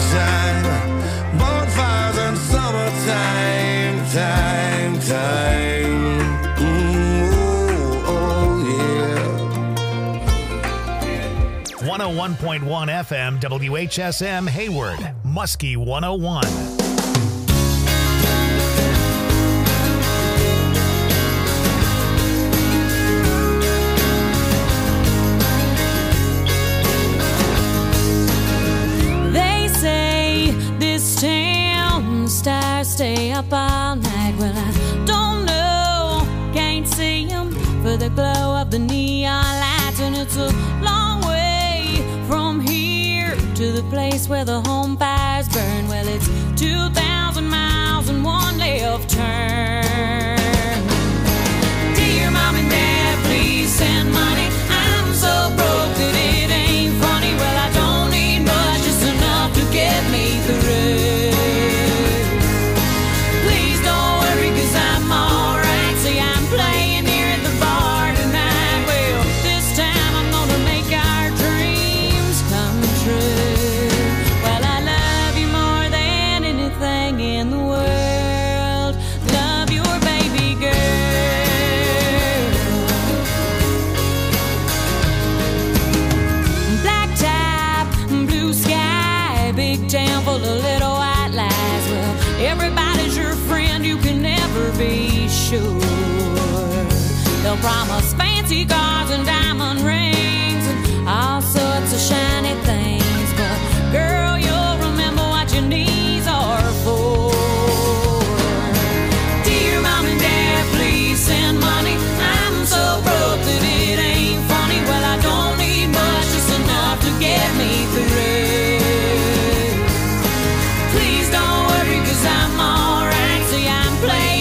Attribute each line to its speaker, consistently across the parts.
Speaker 1: summertime, bonfires and summertime, time. Oh, yeah.
Speaker 2: 101.1 FM, WHSM, Hayward, Muskie 101.
Speaker 3: Stay up all night. Well, I don't know, can't see them for the glow of the neon lights. And it's a long way from here to the place where the home fires burn. Well, it's 2,000 miles and one left turn. Dear Mom and Dad, please send money. I'm so broke that it ain't funny. Well, I don't need much, just enough to get me through. Be sure they'll promise fancy cars and diamond rings and all sorts of shiny things, but girl, you'll remember what your knees are for. Dear Mom and Dad, please send money. I'm so broke that it ain't funny. Well, I don't need much, just enough to get me through. Please don't worry, 'cause I'm alright. See, I'm playing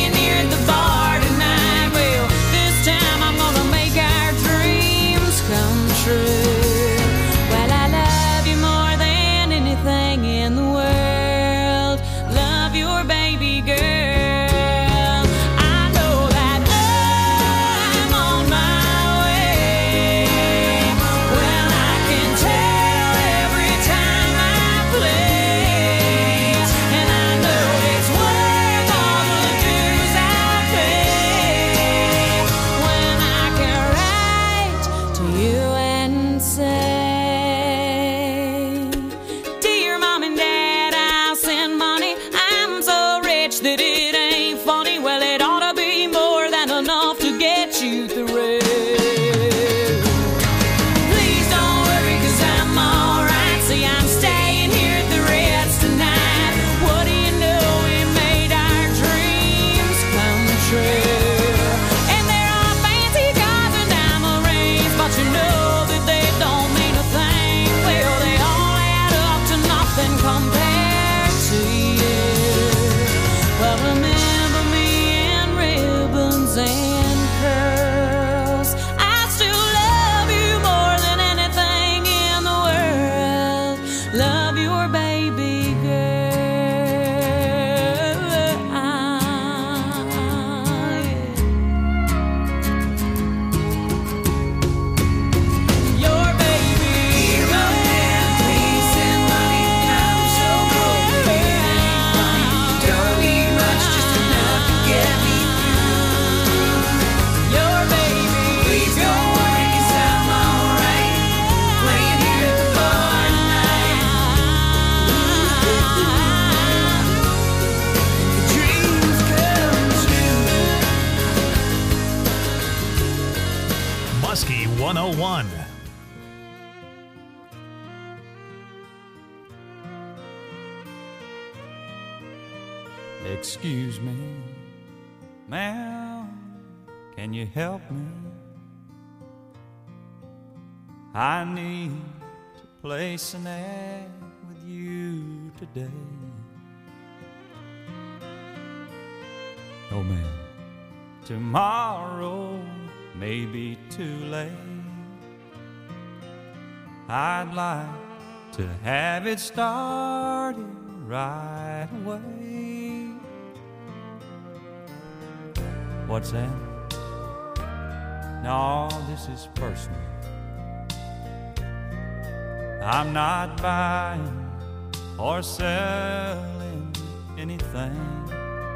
Speaker 2: Muskie 101.
Speaker 4: Excuse me, ma'am, can you help me? I need to place an ad with you today. Oh man, tomorrow may be too late. I'd like to have it started right away. What's that? No, this is personal. I'm not buying or selling anything.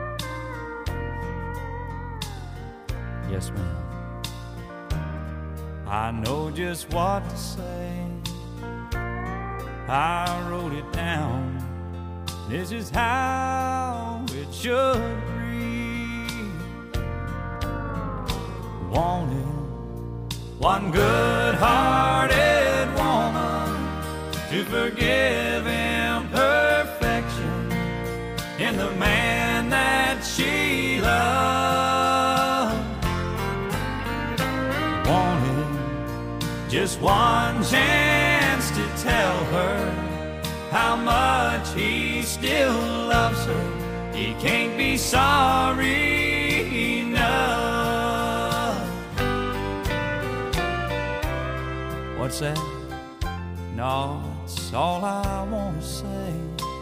Speaker 4: Yes, ma'am. I know just what to say. I wrote it down. This is how it should read. Wanted one good-hearted woman to forgive imperfection in the man that she loved. Wanted just one chance to tell her how much he still loves her. He can't be sorry enough. What's that? No, it's all I want to say.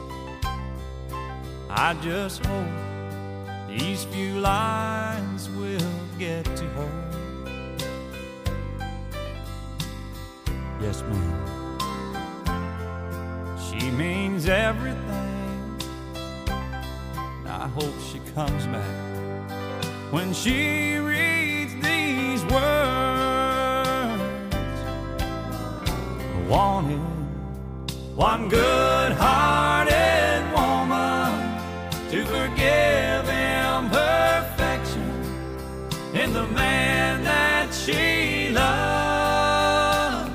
Speaker 4: I just hope these few lines will get to her. Yes, ma'am. She means everything. I hope she comes back when she reads these words. I wanted one good-hearted woman to forgive imperfection in the man that she loved.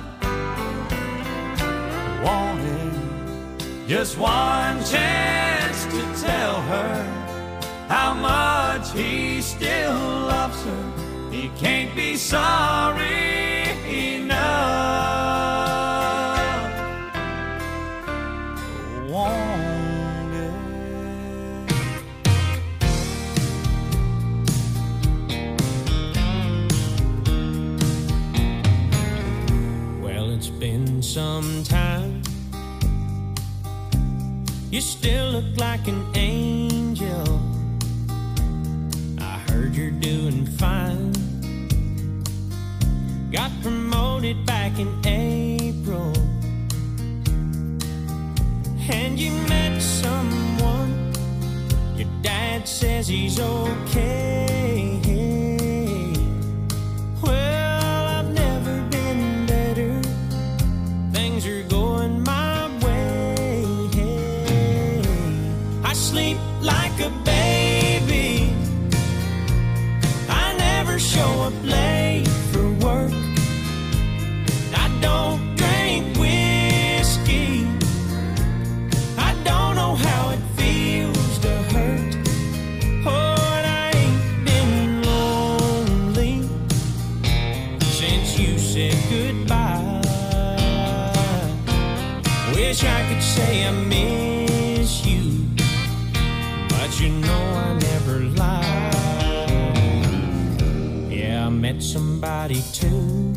Speaker 4: Wanted just one chance to tell her how much he still loves her. He can't be sorry enough.
Speaker 5: Well, it's been some time. You still look like an angel. I heard you're doing fine. Got promoted back in April. And you met someone. Your dad says he's okay. Well, I've never been better. Things are going my way. I sleep like a baby. I never show up late for work. I don't drink whiskey. I don't know how it feels to hurt. Oh, and I ain't been lonely since you said goodbye. Wish I could say I miss you, but you know I never lie. Yeah, I met somebody too.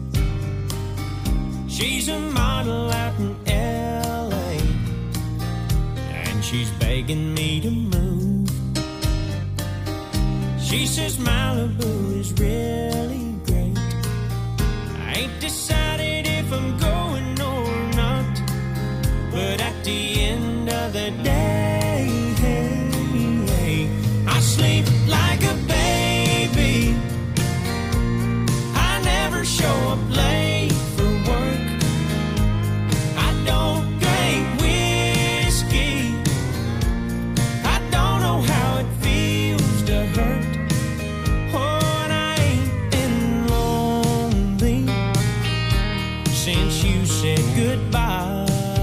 Speaker 5: She's a model out in L.A. and she's begging me to move. She says Malibu is really great. I ain't decided if I'm going or not, but at the end of the day, I sleep like a baby. I never show up late for work. I don't drink whiskey. I don't know how it feels to hurt. Oh, and I ain't been lonely since you said goodbye.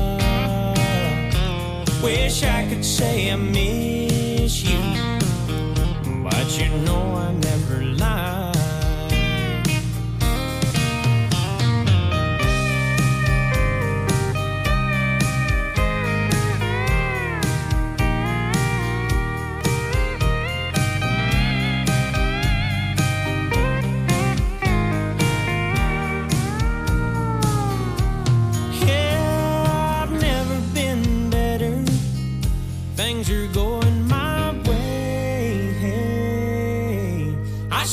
Speaker 5: Wish I could say I miss you, but you know I never lie. Yeah, I've never been better. Things are going my way. I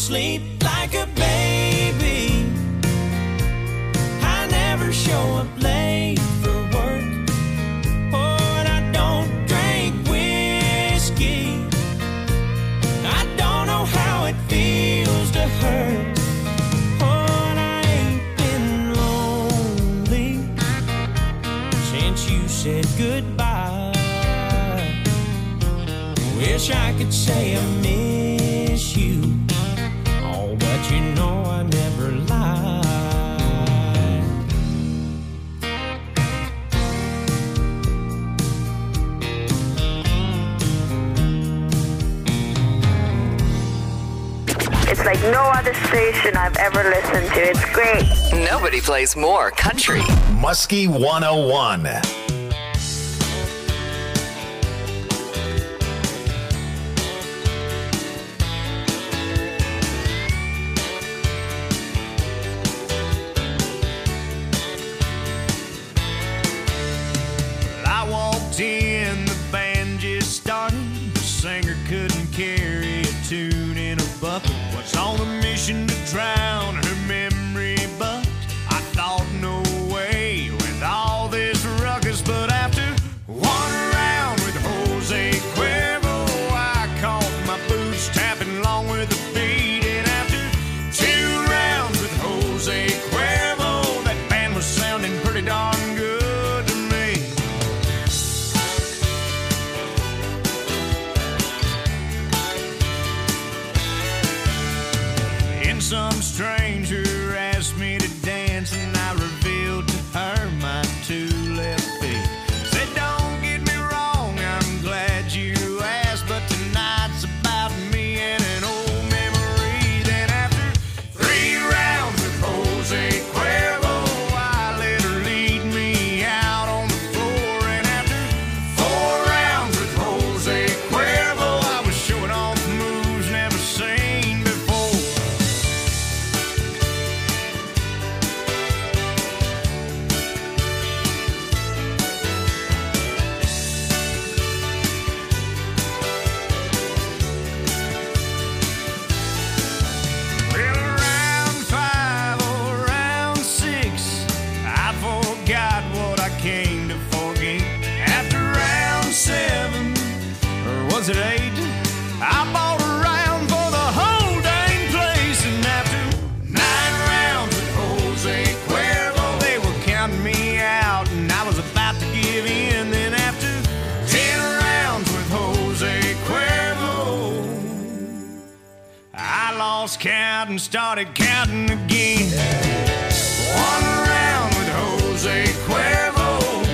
Speaker 5: goodbye. Wish I could say I miss you, oh, but you know I never lied.
Speaker 6: It's like no other station I've ever listened to. It's great.
Speaker 7: Nobody plays more country.
Speaker 2: Muskie 101.
Speaker 1: I walked in, the band just started. The singer couldn't carry a tune in a bucket. Was on a mission to drown her memory, but I thought no way with all this ruckus. But after one round with Jose Cuervo, I caught my boots tapping along with the beat. And after 2 rounds with Jose Cuervo, that band was sounding pretty darn good to me. And some stranger asked me to dance, and I revealed to her my 2 left feet. Said, don't get me wrong, I'm glad you asked, but tonight's about me and an old memory. Then after 3 rounds with Jose Cuervo, I let her lead me out on the floor. And after 4 rounds with Jose Cuervo, I was showing off moves never seen before. Well, round 5 or round 6, I forgot what I came to forget. After round 7, or was it 8, I bought a round for the whole dang place. And after 9 rounds with Jose Cuervo, they were counting me out, and I was about to give in. Then after 10 rounds with Jose Cuervo, I lost count and started counting again. 1 round with Jose Cuervo,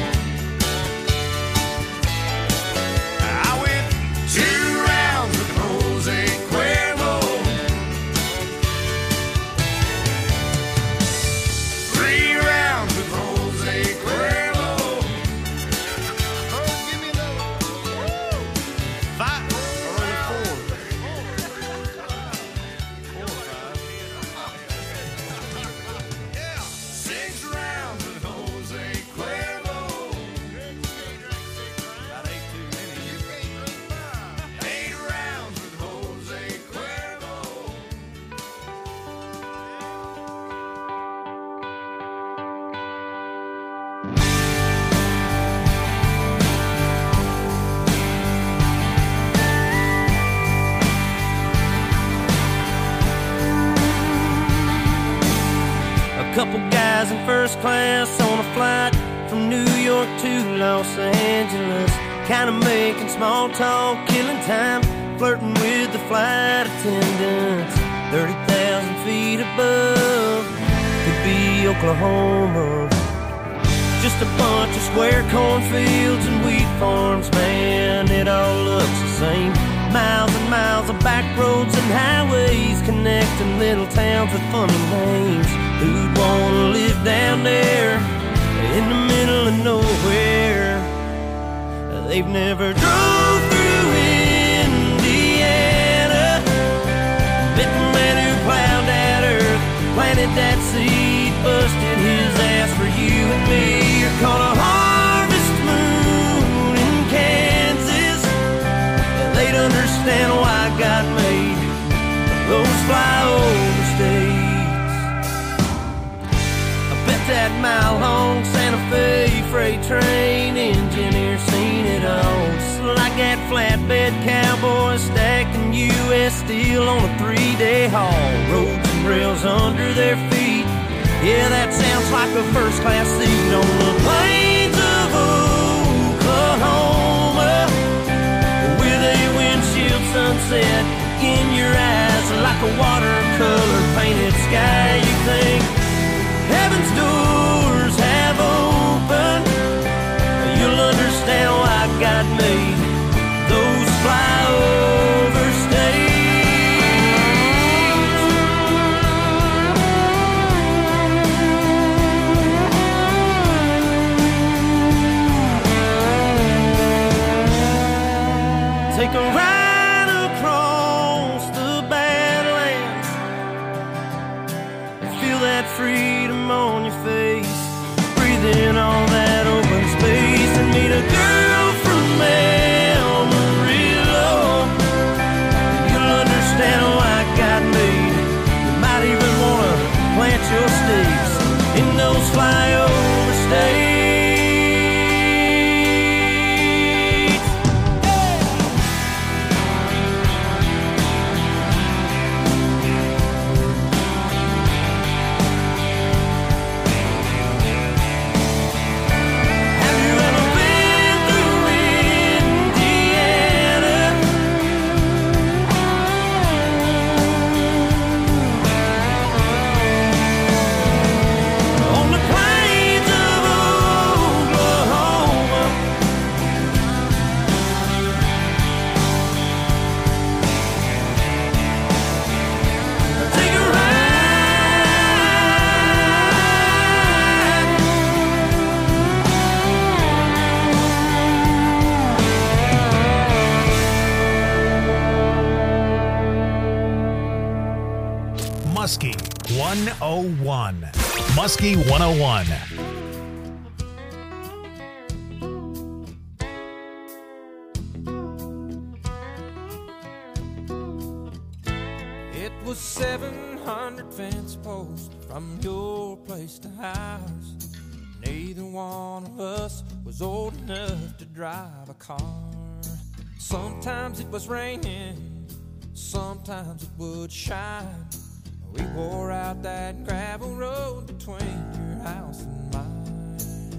Speaker 1: I went 2 rounds with Jose Cuervo, 3 rounds with Jose Cuervo. Oh, give me another one. 5 or 4. 6 rounds with Jose Cuervo. About 8 too many. 8 rounds with Jose Cuervo.
Speaker 5: A couple guys in first class on a flight from New York to Los Angeles, kind of making small talk, killing time, flirting with the flight attendants. 30,000 feet above, could be Oklahoma. Just a bunch of square cornfields and wheat farms, man, it all looks the same. Miles and miles of back roads and highways connecting little towns with funny names. Who'd wanna live down there in the middle of nowhere? They've never drove through Indiana, met the man who plowed that earth, planted that seed, busted his ass for you and me. You're caught a harvest moon in Kansas, they'd understand why God made those flyover states. I bet that mile-long Santa Fe freight train engineer seen it all, just like that flatbed cowboy stacking U.S. steel on a 3-day haul. Roads and rails under their feet, yeah, that sounds like a first-class seat on the plains of Oklahoma. take a ride across the Badlands and feel that freedom on your face. Breathe in all that open space and meet a girl from Amarillo. You'll understand why I got made. You might even want to plant your stakes in those flyover states.
Speaker 2: Muskie 101. Muskie 101.
Speaker 5: It was 700 fence posts from your place to ours. Neither one of us was old enough to drive a car. Sometimes it was raining, sometimes it would shine. We wore out that gravel road between your house and mine.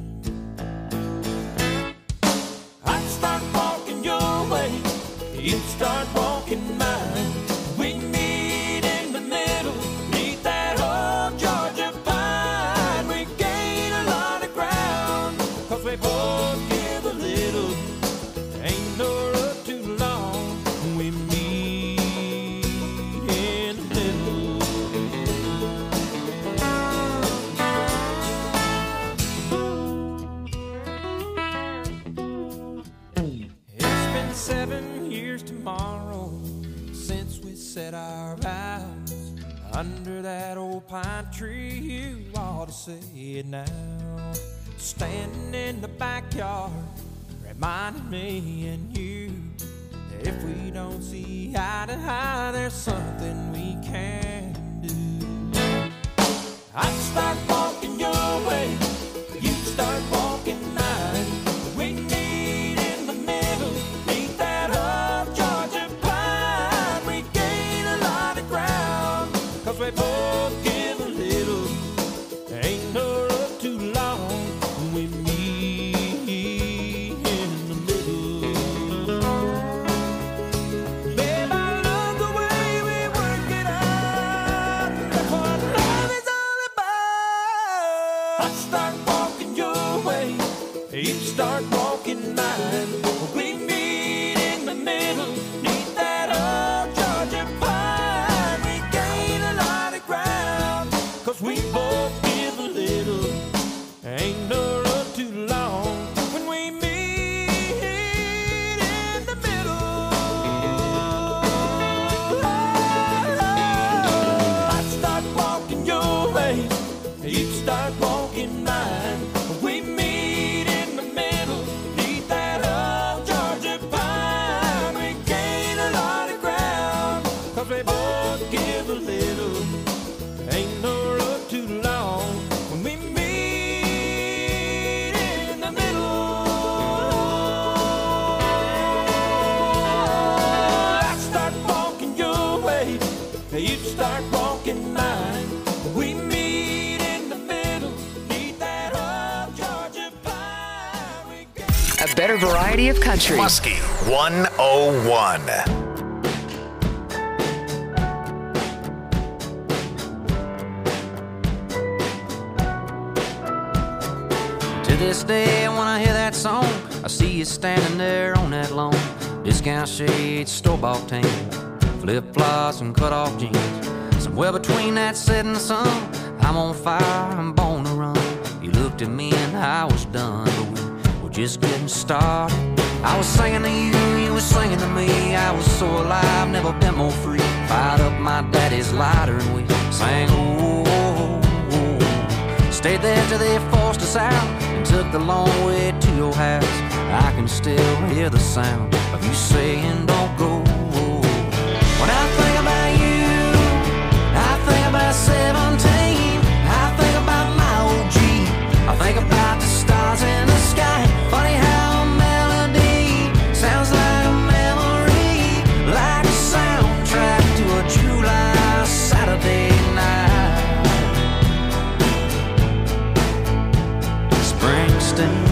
Speaker 5: I'd start walking your way, you'd start walking mine. We'd meet in the middle, meet that old Georgia pine. We gain a lot of ground, 'cause we both give a little. Ain't no road too long, we meet in the middle. It's been 7 years tomorrow since we said our vows under that old pine tree. You ought to say it now. Standing in the backyard, reminding me and you that if we don't see eye to eye, there's something we can do. I'd start walking your way, you'd start walking mine. We meet in the middle, meet that old Georgia pine. We gain a lot of ground, 'cause we both give a little. Ain't no road too long, we meet in the middle. Babe, I love the way we work it out. That's what love is all about. I'd start walking your way, you start walking mine. We meet in the middle, neath that old Georgia pine. We gain a lot of ground, 'cause we both give a little. Ain't no road too long when we meet in the middle. I'd start walking your way, you'd start walking mine. We meet in the middle, neath that old Georgia pine. We gain a lot of ground, 'cause we both give a little. Ain't no road too long when we meet in the middle. I'd start walking your way, you'd start walking mine. We meet in the middle, neath that old Georgia pine. We gain
Speaker 7: A better variety of country.
Speaker 2: Muskie 101.
Speaker 8: To this day, when I hear that song, I see you standing there on that lawn. Discount shades, store-bought tan, flip-flops and cut-off jeans. Somewhere between that setting sun, I'm on fire, I'm born to run. You looked at me and I was done, but we were just getting started. I was singing to you, you was singing to me. I was so alive, never been more free. Fired up my daddy's lighter and we sang, oh, oh, oh. Stayed there till they forced us out and took the long way to your house. I can still hear the sound of you saying don't go. When I think about you, I think about 17. I think about my old Jeep. I think about the stars in the sky. Funny how a melody sounds like a memory, like a soundtrack to a July Saturday night. Springsteen.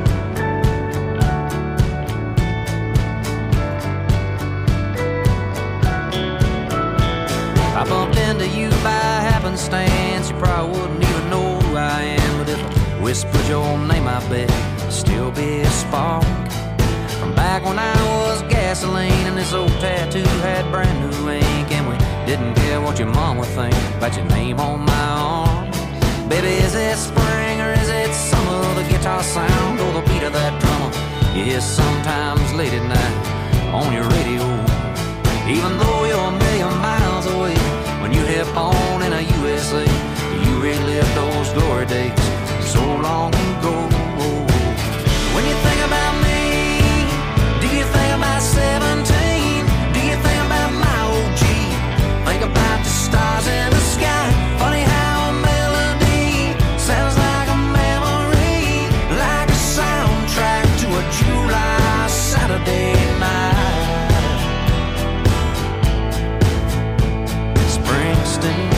Speaker 8: I bumped into you by happenstance. You probably wouldn't even know who I am, but if I whispered your name, I bet it'd still be a spark from back when I was gasoline and this old tattoo had brand new ink, and we didn't care what your mom would think about your name on my arm. Baby, is it spring or is it summer? The guitar sound or the beat of that drummer you hear sometimes late at night on your radio. Even though you're a million miles away, when you hit on in a USA, you relive those glory days so long ago. When you think about me, do you think about 17? Do you think about my old Jeep? Think about the stars in the sky. Funny how a melody sounds like a memory, like a soundtrack to a July Saturday night. Springsteen.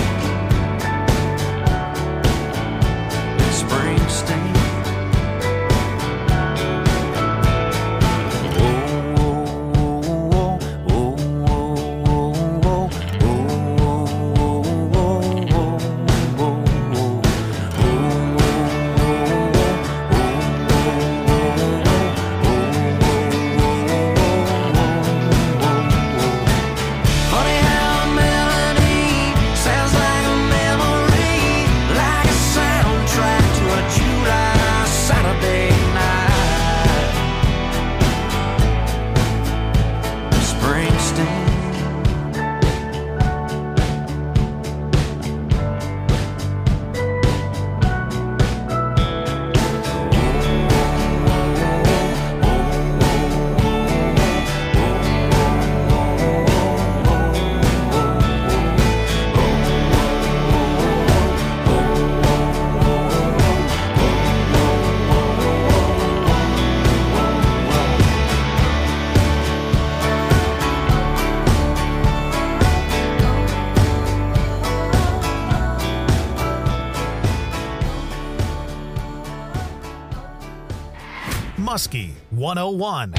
Speaker 2: Muskie 101.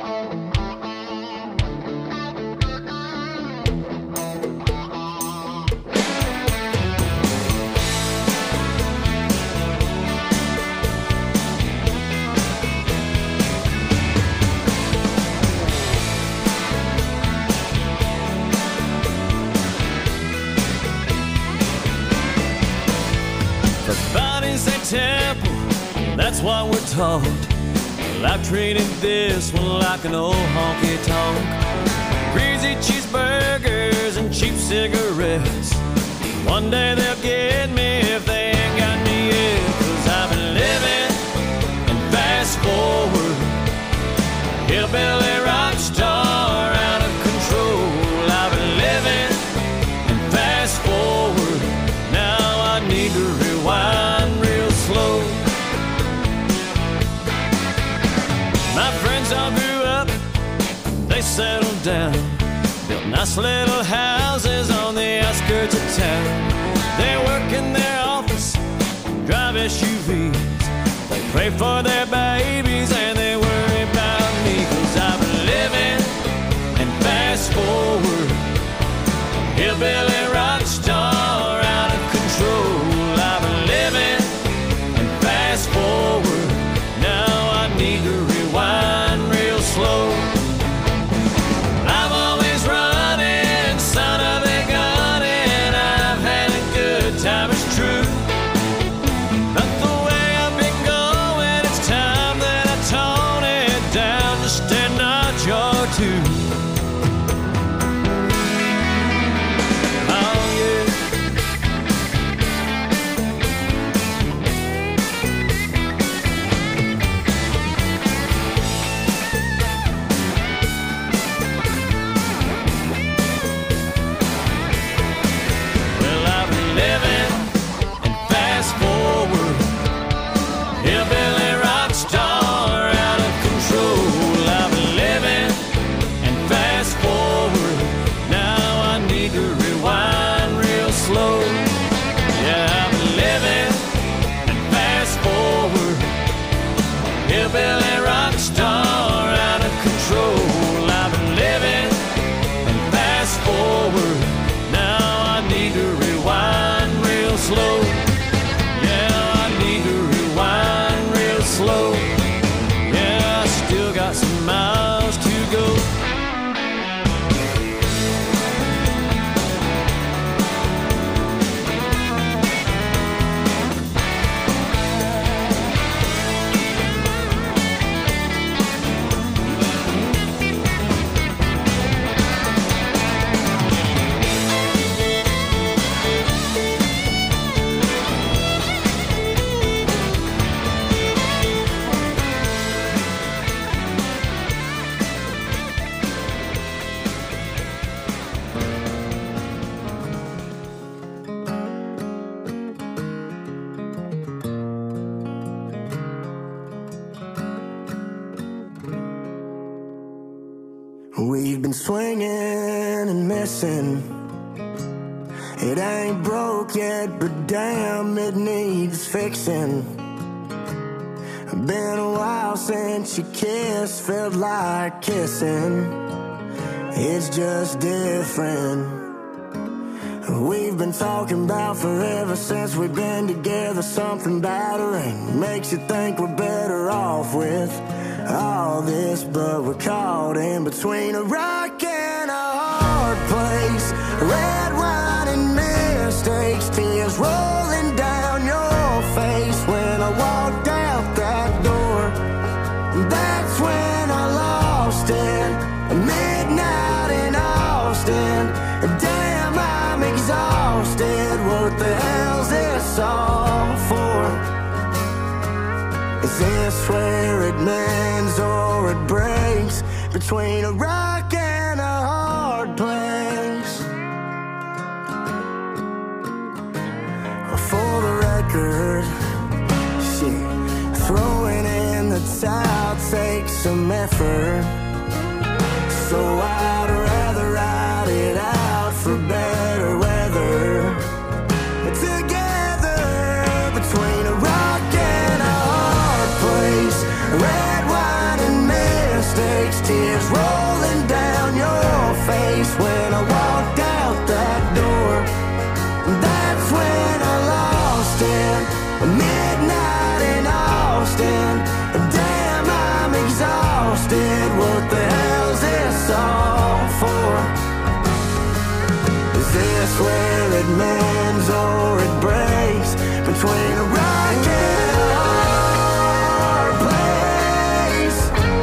Speaker 5: The body's a temple, that's what we're taught. Well, I've treated this one like an old honky-tonk. Greasy cheeseburgers and cheap cigarettes. One day they'll get me if they ain't got me yet. 'Cause I've been living and fast forward. Hillbilly rock star out of control. I've been living and fast forward. Now I need to rewind real slow. My friends all grew up, they settled down, built nice little houses on the outskirts of town. They work in their office, drive SUVs, they pray for their babies and they worry about me. 'Cause I've been living and fast forward, hillbilly rock star out of control. I've been living and fast forward, now I need to rewind real slow. I'm always running, son of a gun, and I've had a good time, it's true. But the way I've been going, it's time that sure too. Oh yeah. Well, I've been living and fast forward, hillbilly rock star out of control. I've been living and fast forward, now I need to rewind real slow. Yeah, I've been living and fast forward, hillbilly rock star out of control. I've been living and fast forward, now I need to rewind real slow. Yeah, I need to rewind real slow. Yeah, I still got some miles to go.
Speaker 9: We've been swinging and missing. It ain't broke yet, but damn, it needs fixing. Been a while since you kissed, felt like kissing. It's just different. We've been talking about forever since we've been together. Something about her ain't makes you think we're better off with all this, but we're caught in between a rock and a hard place. Red wine and mistakes, tears rolling down your face. When I walked out that door, that's when I lost it. Midnight in Austin, damn, I'm exhausted. What the hell's this all for? Is this where it mends or it breaks? Between a rock and a hard place. For the record, shit, throwing in the towel takes some effort. So I'd rather ride it out for better weather. Together between a rock and a hard place. Red wine and mistakes, tears rolling down your face. When I walked out that door, that's when I lost it. Midnight in Austin, damn, I'm exhausted. What the hell's this all for? Is this where it mends or it breaks? Between a rock and a hard place.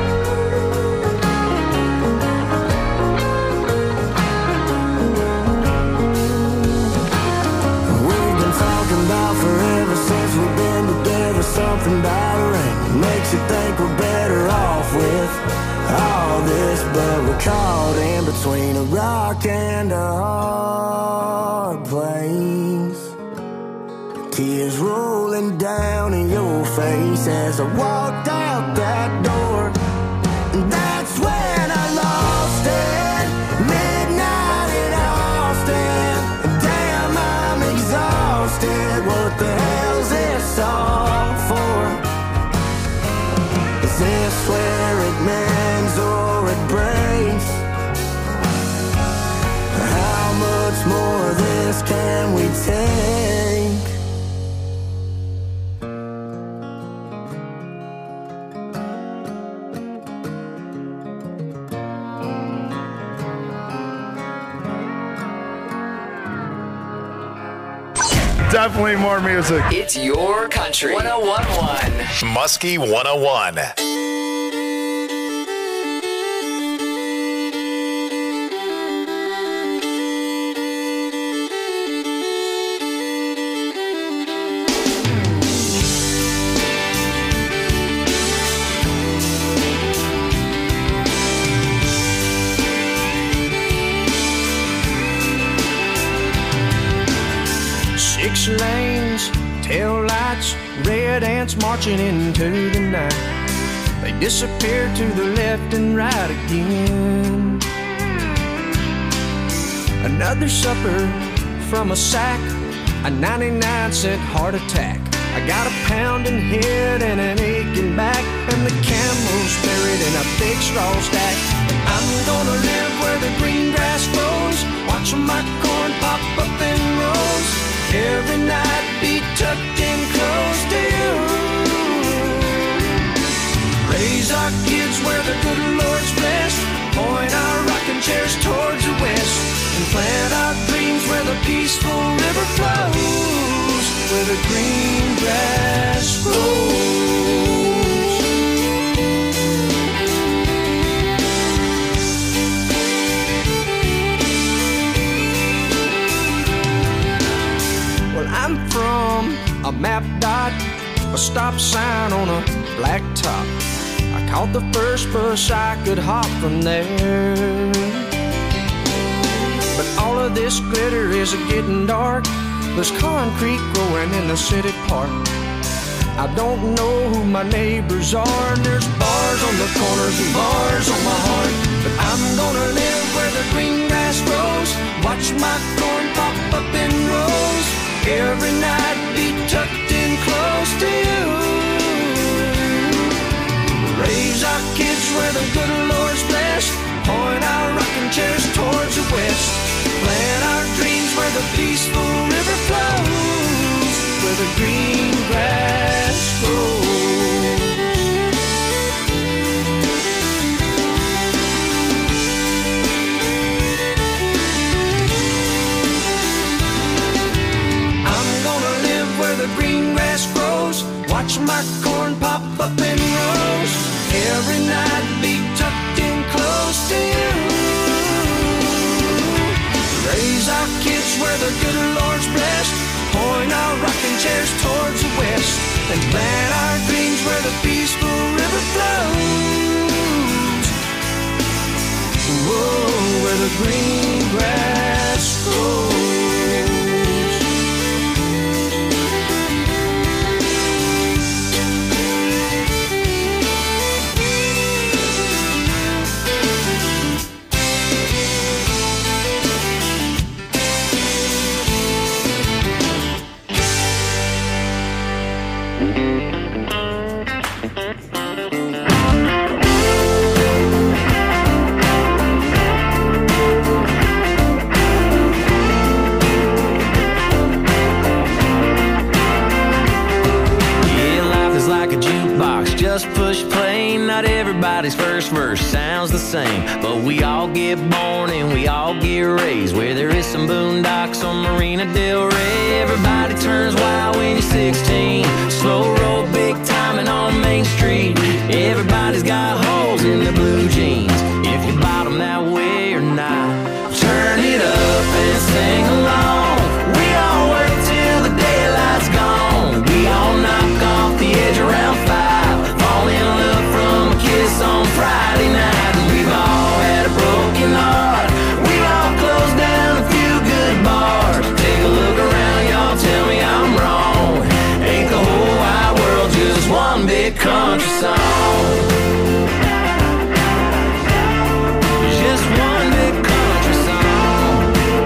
Speaker 9: We've been talking about forever since we've been together. Something about her ain't makes you think we're better off with all this, but we're caught in between a rock and a hard place. Tears rolling down in your face as I walked out that door. And that's when I lost it. Midnight in Austin, damn, I'm exhausted. What the hell's this all for? Is this where it mends or it breaks? How much more of this can we take?
Speaker 10: Definitely more music.
Speaker 7: It's your country. 101.1.
Speaker 2: Muskie 101.
Speaker 5: red ants marching into the night. They disappear to the left and right again. Another supper from a sack, a 99-cent heart attack. I got a pounding head and an aching back, and the camel's buried in a big straw stack. And I'm gonna live where the green grass grows, watching my corn pop up in rows. Every night be tucked in close to you. Raise our kids where the good Lord's blessed, point our rocking chairs towards the west, and plant our dreams where the peaceful river flows, where the green grass grows. Well, I'm from a map dot, a stop sign on a black top. I caught the first bus I could hop from there. But all of this glitter is getting dark. There's concrete growing in the city park. I don't know who my neighbors are, and there's bars on the corners and bars on my heart. But I'm gonna live where the green grass grows, watch my corn pop up in rows. Every night be tucked in close to you. Raise our kids where the good Lord's blessed, point our rocking chairs towards the west, plant our dreams where the peaceful river flows, where the green grass grows. I'm gonna live where the green grass grows, watch my corn pop up in rows. Every night be tucked in close to you. Raise our kids where the good Lord's blessed, point our rocking chairs towards the west, and plant our dreams where the peaceful river flows. Whoa, where the green grass grows.
Speaker 11: Just push play, not everybody's first verse sounds the same, but we all get born and we all get raised where there is some boondocks on Marina Del Rey. Everybody turns wild when you're 16, slow roll, big timing on Main Street. Everybody's got holes in their blue jeans, if you bottom that way or not. Turn it up and sing along, we all work till the daylight's gone. We all knock off the edge around 5, fall in love from a kiss on Friday night. And we've all had a broken heart, we've all closed down a few good bars. Take a look around, y'all, tell me I'm wrong. Ain't the whole wide world just one big country song? Just one big country song.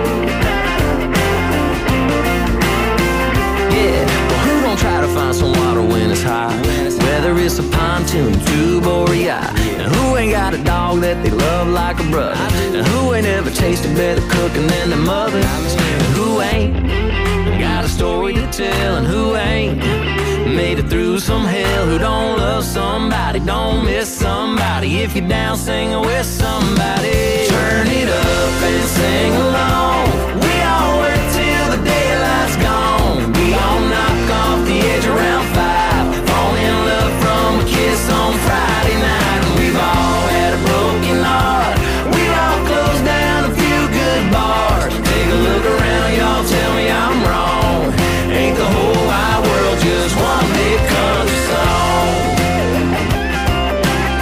Speaker 11: Yeah, well, who gon' try to find some water when it's high? Whether it's a pontoon, tube, or a yacht. And who ain't got a dog that they love like a brother? And who ain't ever tasted better cooking than their mother? And who ain't got a story to tell? And who ain't made it through some hell? Who don't love somebody, don't miss somebody? If you're down, sing with somebody. Turn it up and sing along, we all work till the daylight's gone. We all knock off the edge around 5, fall in love from a kiss on Friday night. And we've all had a broken heart, we've all closed down a few good bars. Take a look around, y'all, tell me I'm wrong. Ain't the whole wide world just one big country song?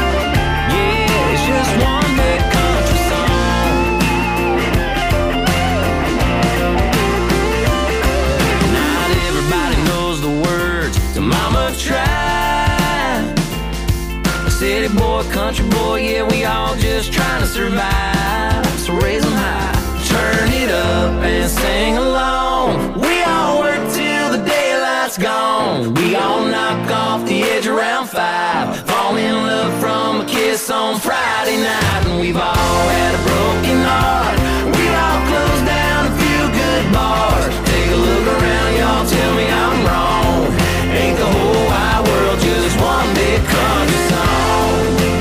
Speaker 11: Yeah, it's just one big country song. yeah, we all just trying to survive. So raise them high, turn it up and sing along. We all work till the daylight's gone. We all knock off the edge around 5. Fall in love from a kiss on Friday night. And we've all had a broken heart. We all closed down a few good bars. Take a look around, y'all, tell me I'm wrong. Ain't the whole wide world just one big country song?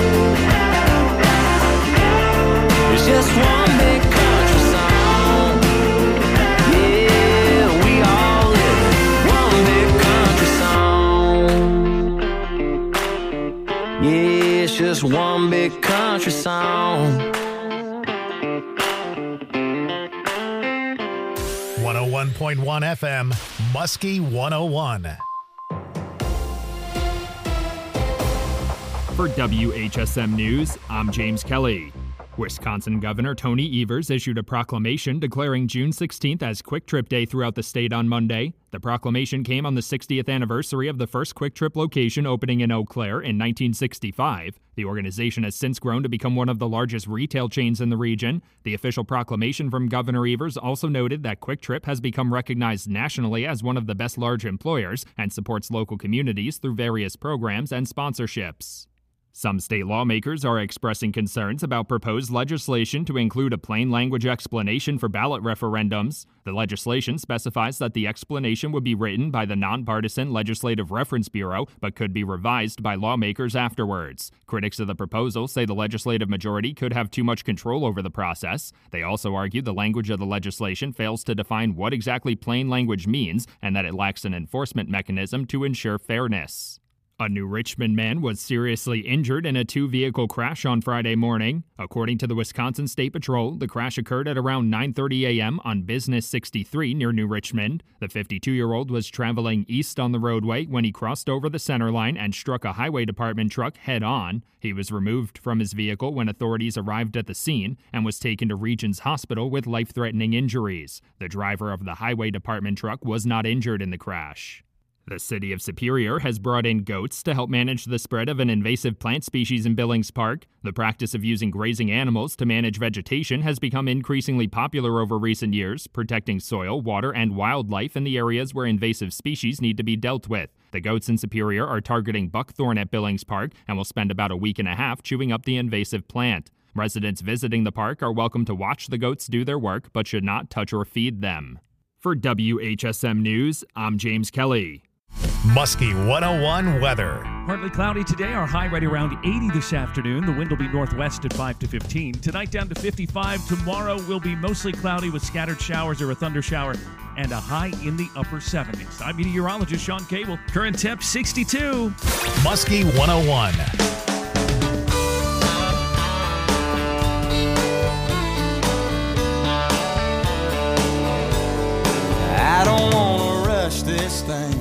Speaker 11: It's just one big country song. Yeah, we all live one big country song. Yeah, it's just one big country song.
Speaker 2: 101.1 FM, Muskie 101.
Speaker 12: For WHSM News, I'm James Kelly. Wisconsin Governor Tony Evers issued a proclamation declaring June 16th as Quick Trip Day throughout the state on Monday. The proclamation came on the 60th anniversary of the first Quick Trip location opening in Eau Claire in 1965. The organization has since grown to become one of the largest retail chains in the region. The official proclamation from Governor Evers also noted that Quick Trip has become recognized nationally as one of the best large employers and supports local communities through various programs and sponsorships. Some state lawmakers are expressing concerns about proposed legislation to include a plain language explanation for ballot referendums. The legislation specifies that the explanation would be written by the Nonpartisan Legislative Reference Bureau, but could be revised by lawmakers afterwards. Critics of the proposal say the legislative majority could have too much control over the process. They also argue the language of the legislation fails to define what exactly plain language means and that it lacks an enforcement mechanism to ensure fairness. A New Richmond man was seriously injured in a two-vehicle crash on Friday morning. According to the Wisconsin State Patrol, the crash occurred at around 9:30 a.m. on Business 63 near New Richmond. The 52-year-old was traveling east on the roadway when he crossed over the center line and struck a highway department truck head-on. He was removed from his vehicle when authorities arrived at the scene and was taken to Regions Hospital with life-threatening injuries. The driver of the highway department truck was not injured in the crash. The city of Superior has brought in goats to help manage the spread of an invasive plant species in Billings Park. The practice of using grazing animals to manage vegetation has become increasingly popular over recent years, protecting soil, water, and wildlife in the areas where invasive species need to be dealt with. The goats in Superior are targeting buckthorn at Billings Park and will spend about a week and a half chewing up the invasive plant. Residents visiting the park are welcome to watch the goats do their work, but should not touch or feed them. For WHSM News, I'm James Kelly.
Speaker 2: Muskie 101 weather.
Speaker 13: Partly cloudy today. Our high right around 80 this afternoon. The wind will be northwest at 5 to 15. Tonight down to 55. Tomorrow will be mostly cloudy with scattered showers or a thunder shower and a high in the upper 70s. I'm meteorologist Sean Cable. Current temp 62.
Speaker 2: Muskie 101.
Speaker 5: I don't want to rush this thing.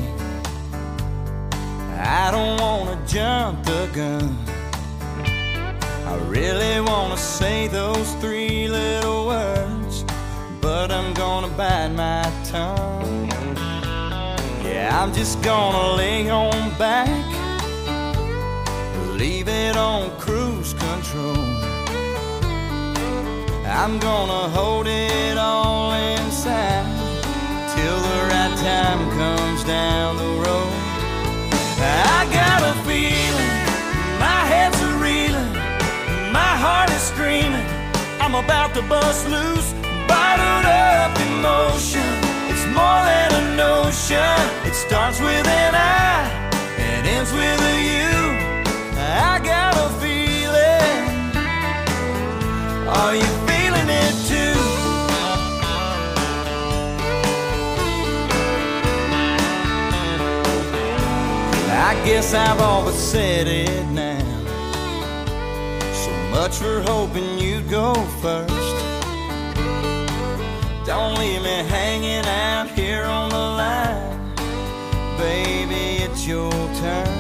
Speaker 5: I don't want to jump the gun. I really want to say those three little words, but I'm gonna bite my tongue. Yeah, I'm just gonna lay on back, leave it on cruise control. I'm gonna hold it all inside till the right time comes down the road. I got a feeling, my head's a reeling, my heart is screaming, I'm about to bust loose, bottled up emotion. It's more than a notion, it starts with an I and ends with a you. I got a feeling, are you feeling it too? I guess I've all but said it now. So much for hoping you'd go first. Don't leave me hanging out here on the line. Baby, it's your turn.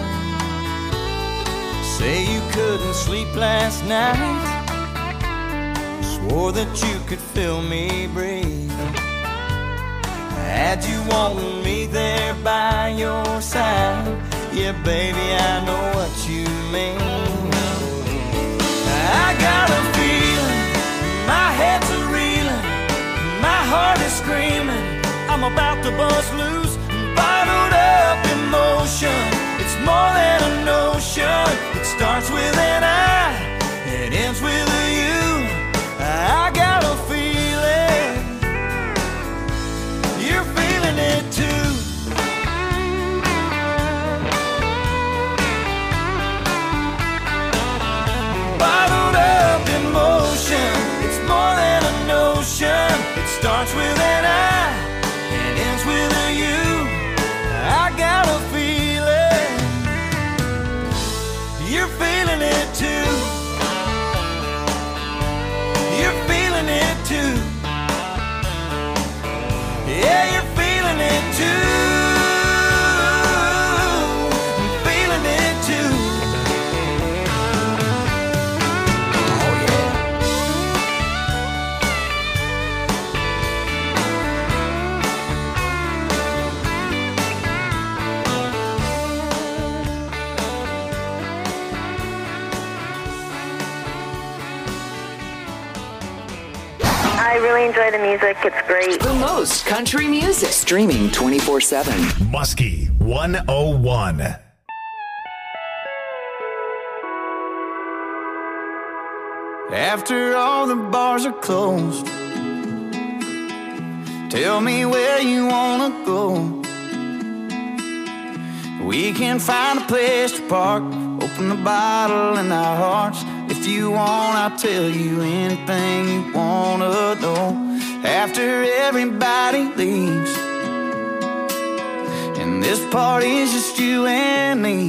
Speaker 5: Say you couldn't sleep last night, swore that you could feel me breathe. Had you wanting me there by your side, yeah, baby, I know what you mean. I
Speaker 6: I really enjoy the music. It's great.
Speaker 7: The most country music. Streaming 24/7.
Speaker 2: Muskie 101.
Speaker 9: After all the bars are closed, tell me where you wanna go. We can find a place to park, open the bottle in our hearts. If you want, I'll tell you anything you wanna know. After everybody leaves, and this party's just you and me,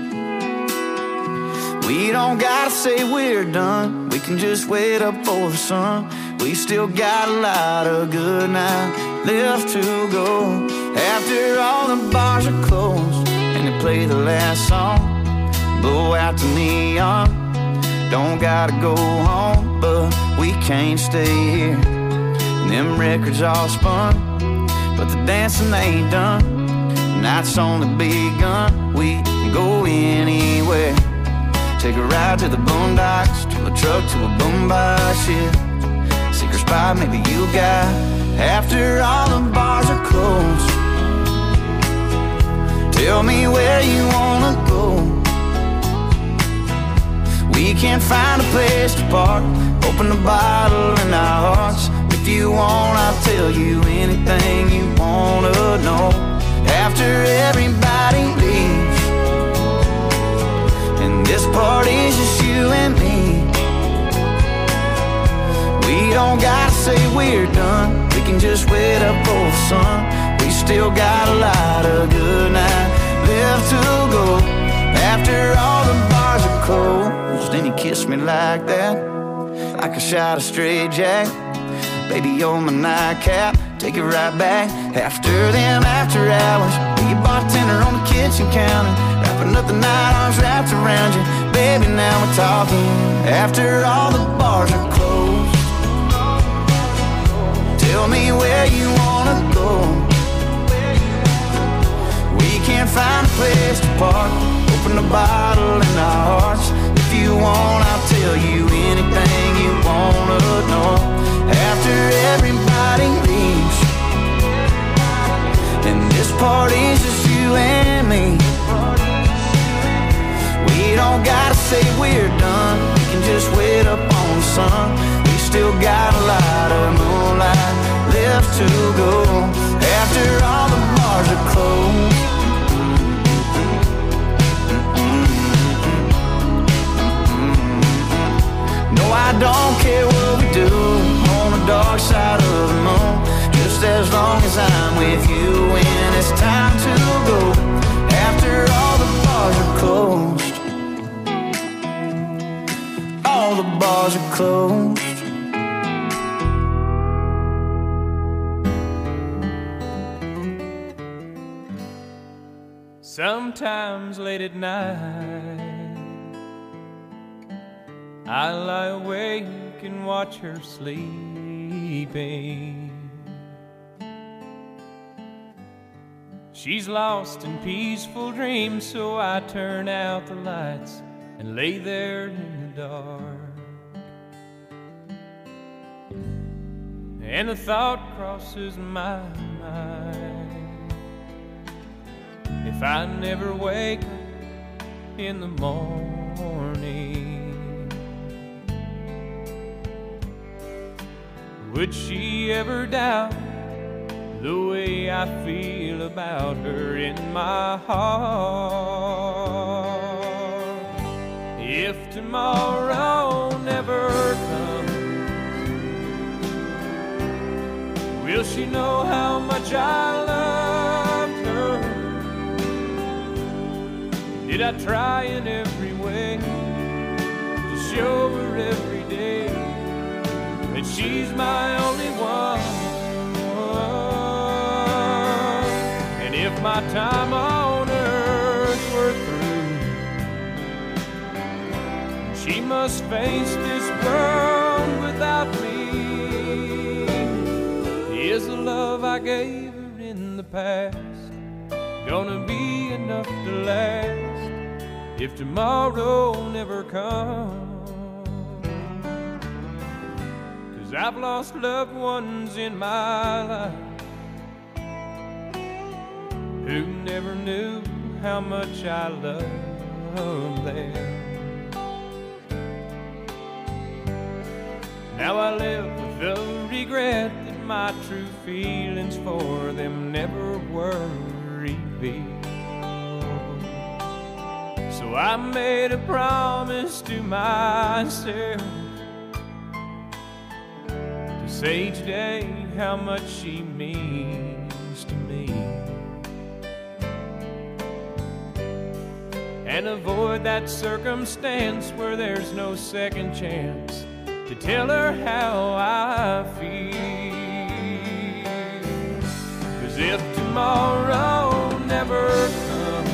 Speaker 9: we don't gotta say we're done. We can just wait up for the sun. We still got a lot of good night left to go. After all the bars are closed and they play the last song, blow out the neon. Don't gotta go home, but we can't stay here. And them records all spun, but the dancing ain't done. The night's only begun. We can go anywhere. Take a ride to the boondocks, to the truck, to a boombox, yeah. Secret spot maybe you got. After all the bars are closed, tell me where you wanna go. We can find a place to park, open the bottle in our hearts. If you want, I'll tell you anything you wanna know. After everybody leaves, and this party's just you and me, we don't gotta say we're done. We can just wait up for the sun. We still got a lot of good night left to go. After all the bars are closed, then you kiss me like that, like a shot of straight jack. Baby, you're my nightcap, take it right back. After them after hours, be a bartender on the kitchen counter, wrapping up the night, arms wrapped around you. Baby, now we're talking. After all the bars are closed, tell me where you wanna go. We can't find a place to park, open the bottle in our hearts. If you want, I'll tell you anything you wanna know. After everybody leaves, and this party's just you and me, we don't gotta say we're done. We can just wait up on the sun. We still got a lot of moonlight left to go. After all the bars are closed, no, I don't care what we do on the dark side of the moon, just as long as I'm with you when it's time to go. After all the bars are closed, all the bars are closed.
Speaker 4: Sometimes late at night, I lie awake and watch her sleeping. She's lost in peaceful dreams, so I turn out the lights and lay there in the dark. And a thought crosses my mind: if I never wake up in the morning, would she ever doubt the way I feel about her in my heart? If tomorrow never comes, will she know how much I loved her? Did I try in every way to show her every day that she's my only one? And if my time on earth were through, she must face this world without me. Is the love I gave her in the past gonna be enough to last if tomorrow never comes? 'Cause 'cause I've lost loved ones in my life who never knew how much I loved them. Now I live with the regret that my true feelings for them never were revealed. So I made a promise to myself to say each day how much she means to me, and avoid that circumstance where there's no second chance to tell her how I feel. 'Cause if tomorrow never comes,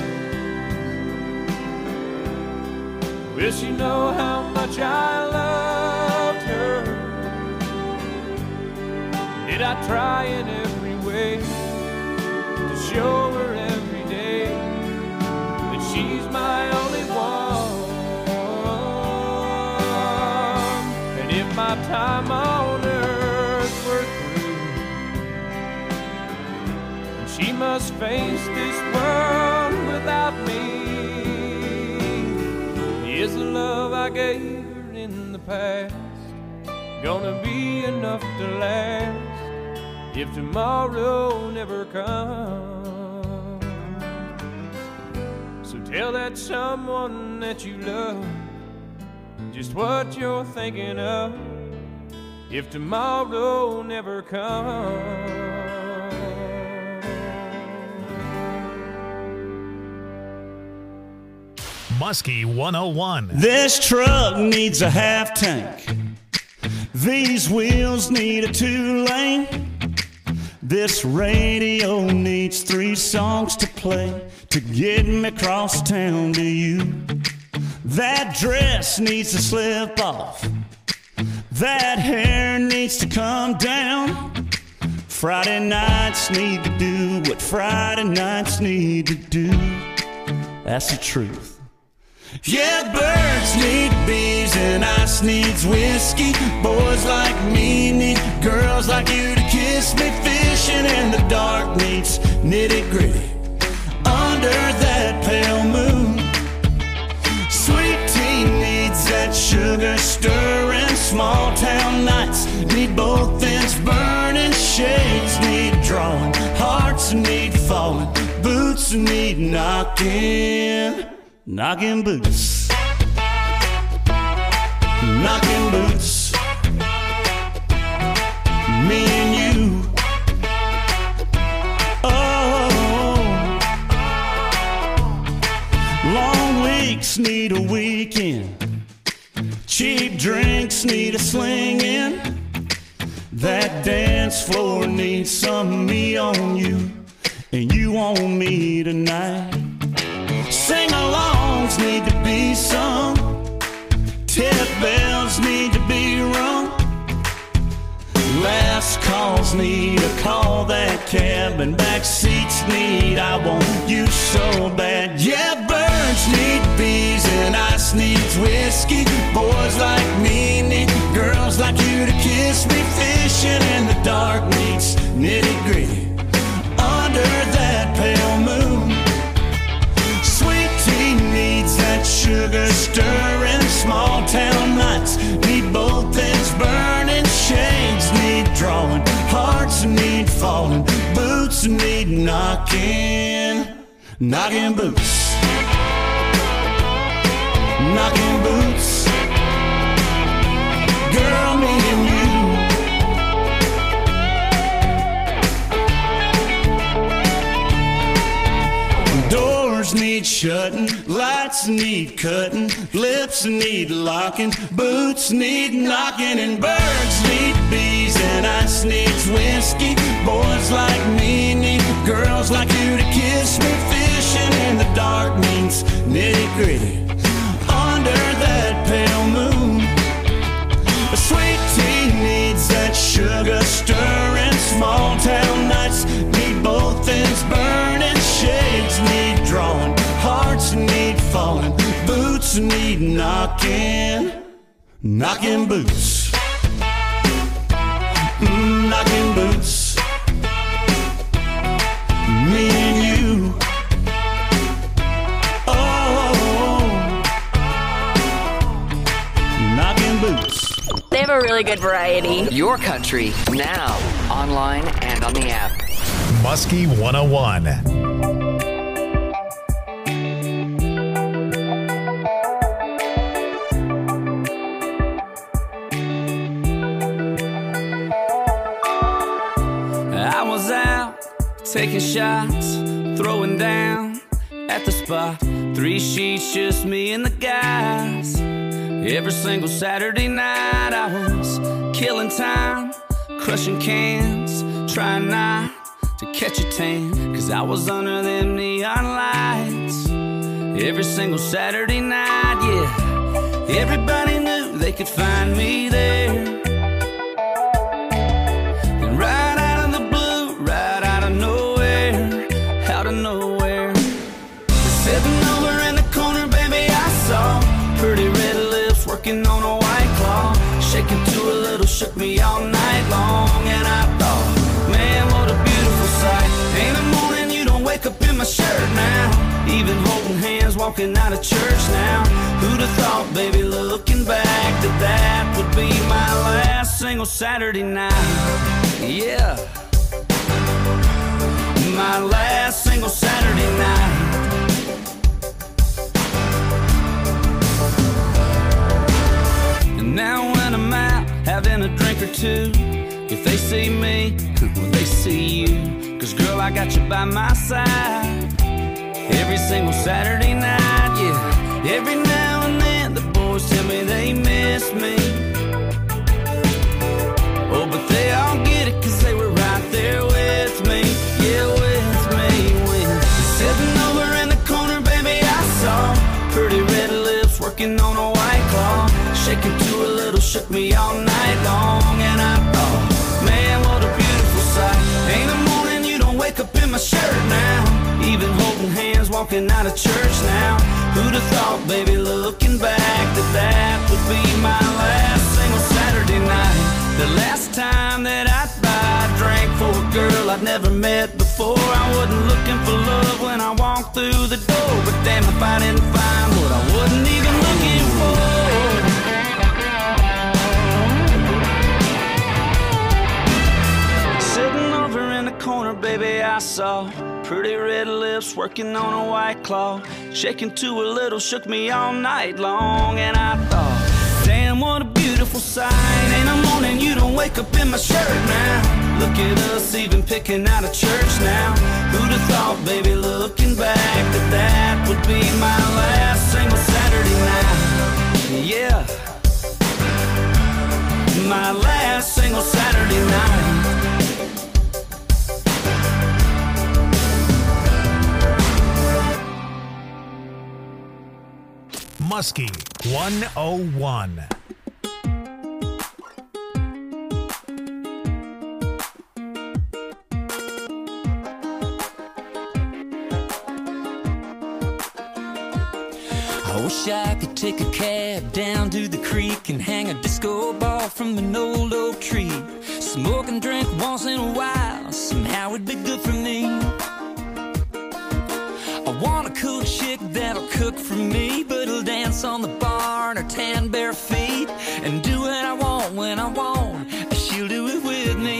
Speaker 4: will she know how much I loved her? Did I try in every way to show her every day that she's my only one? And if my time on earth were through, and she must face this world without me, is the love I gave her in the past gonna be enough to last if tomorrow never comes? So tell that someone that you love just what you're thinking of if tomorrow never comes.
Speaker 2: Muskie 101.
Speaker 14: This truck needs a half tank. These wheels need a 2-lane. This radio needs 3 songs to play to get me across town to you. That dress needs to slip off. That hair needs to come down. Friday nights need to do what Friday nights need to do. That's the truth. Yeah, birds need bees and ice needs whiskey. Boys like me need girls like you to kiss me. Fishing in the dark needs nitty-gritty under that pale moon. Sweet tea needs that sugar stirring. Small town nights need both ends burning. Shades need drawing, hearts need falling, boots need knocking. Knocking boots, knocking boots, me and you. Oh, long weeks need a weekend. Cheap drinks need a slinging. That dance floor needs some me on you, and you on me tonight. Sing-alongs need to be sung. Tip bells need to be rung. Last calls need a call that cab, and back seats need I want you so bad. Yeah, birds need bees and ice needs whiskey. Boys like me need girls like you to kiss me. Fishing in the dark needs nitty-gritty under that pale moon. That sugar stirring. Small town nights need both ends burning. Shades need drawing, hearts need falling, boots need knocking. Knocking boots, knocking boots. Girl, me and you. Doors need shutting, lights need cutting, lips need locking, boots need knocking, and birds need bees and ice needs whiskey. Boys like me need girls like you to kiss me. Fishing in the dark means nitty-gritty under that pale moon. A sweet tea needs that sugar stirring. Small town nights need both ends burning. Shades need drawing, hearts need falling, boots need knocking. Knocking boots, knocking boots. Me and you. Oh, knocking boots.
Speaker 7: They have a really good variety. Your country, now, online and on the app.
Speaker 2: Muskie 101.
Speaker 15: I was out taking shots, throwing down at the spot. 3 sheets, just me and the guys. Every single Saturday night I was killing time, crushing cans, trying not to catch a tan, 'cause I was under them neon lights. Every single Saturday night, yeah. Everybody knew they could find me there. And right out of the blue, right out of nowhere, out of nowhere, sitting over in the corner, baby, I saw pretty red lips working on a white claw, shaking to a little, shook me all night long. And I thought, man, what a beautiful sight. In the morning you don't wake up in my shirt now, even holding hands walking out of church now. Who'd have thought, baby, looking back, that that would be my last single Saturday night. Yeah, my last single Saturday night. And now when I'm out having a drink or two, if they see me, well, they see you. 'Cause girl, I got you by my side every single Saturday night, yeah. Every now and then the boys tell me they miss me. Oh, but they all get it 'cause they were right there with me. Yeah, with me, sitting over in the corner, baby, I saw pretty red lips working on a white claw, shaking to a little, shook me all night long. And I thought, man, what a beautiful sight. In the morning you don't wake up in my shirt now, even holding hands walking out of church now. Who'd have thought, baby, looking back, that that would be my last single Saturday night. The last time that I drank for a girl I'd never met before. I wasn't looking for love when I walked through the door, but damn if I didn't find what I wasn't even looking for. Sitting over in the corner, baby, I saw pretty red lips working on a white claw, shaking to a little, shook me all night long. And I thought, damn, what a beautiful sight. In the morning you don't wake up in my shirt now, look at us even picking out of church now. Who'd have thought, baby, looking back, that that would be my last single Saturday night. Yeah, my last single Saturday night.
Speaker 2: Muskie 101.
Speaker 5: I wish I could take a cab down to the creek and hang a disco ball from an old oak tree. Smoke and drink once in a while, somehow it'd be good for me. I want a cool chick that'll cook for me, but it'll dance on the bar in her tan bare feet and do what I want when I want. She'll do it with me.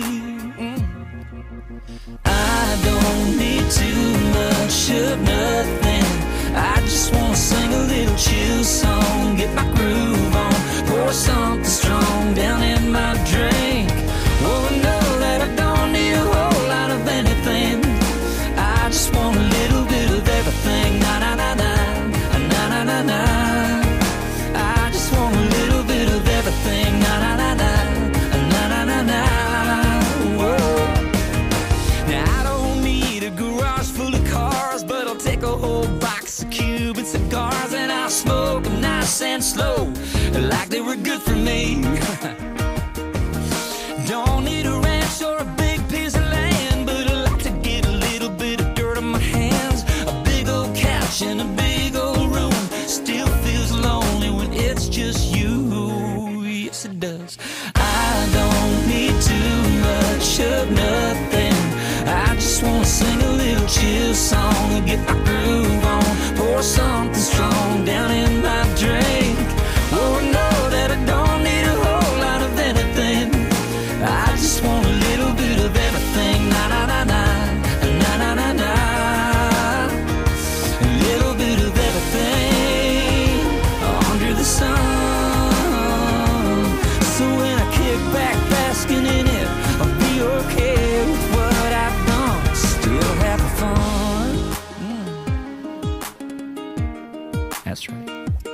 Speaker 5: I don't need too much of nothing. I just wanna sing a little chill song, get my groove on, pour something strong down in my drink. Oh, know that I don't need a whole lot of anything. I just want a little bit of everything. Na na na na, na na na na. I just want a little bit of everything. Na na na na, na na na na. Whoa. Now I don't need a garage full of cars, but I'll take a whole box of Cuban cigars and I'll smoke them nice and slow, like they were good for me. Don't need a ranch or a big piece of land, but I like to get a little bit of dirt on my hands. A big old couch in a big old room still feels lonely when it's just you. Yes, it does. I don't need too much of nothing. I just wanna sing a little chill song and get my groove on. Pour something strong down in my drink. Oh, know that I don't need a whole lot of anything. I just want a little bit of everything. Na na na na, na na na na. A little bit of everything under the sun. So when I kick back basking in it, I'll be okay with what I've done. Still having fun. That's right.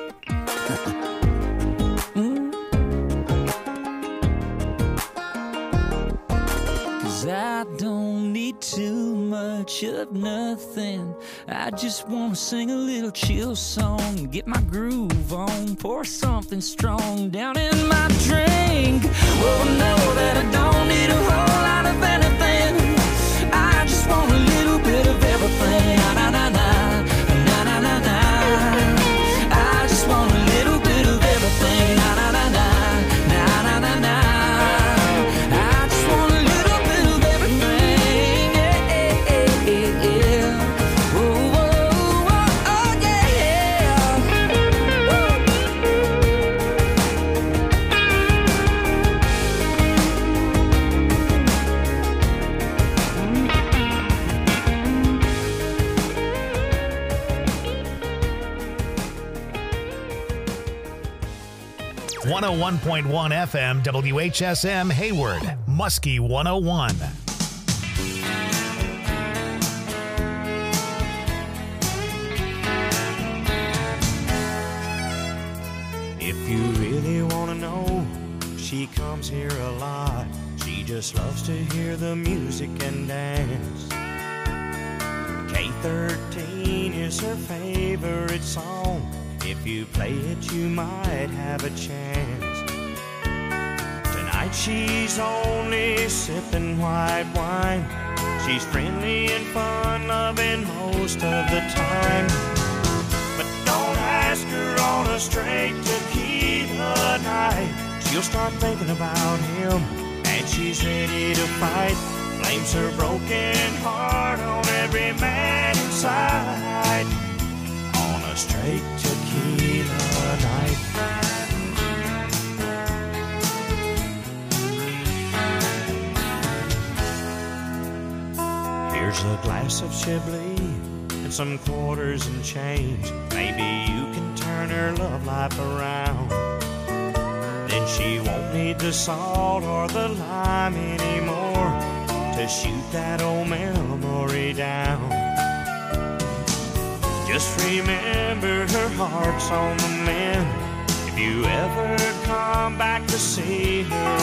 Speaker 5: I don't need too much of nothing. I just wanna sing a little chill song, get my groove on, pour something strong down in my drink. Oh, know that I don't need a whole lot of anything. I just want a little bit of everything. Na na na na, na na na na. I just want a little bit of everything. Na na na na, na na na na.
Speaker 2: .1 FM WHSM Hayward, Muskie 101.
Speaker 5: If you really want to know, she comes here a lot. She just loves to hear the music and dance. K13 is her favorite song. If you play it, you might have a chance. Tonight she's only sipping white wine. She's friendly and fun-loving most of the time. But don't ask her on a straight tequila night. She'll start thinking about him, and she's ready to fight. Blames her broken heart on every man inside. On a straight tequila night. Here's a glass of Chablis and some quarters and change. Maybe you can turn her love life around. Then she won't need the salt or the lime anymore to shoot that old memory down. Just remember her heart's on the mend. If you ever come back to see her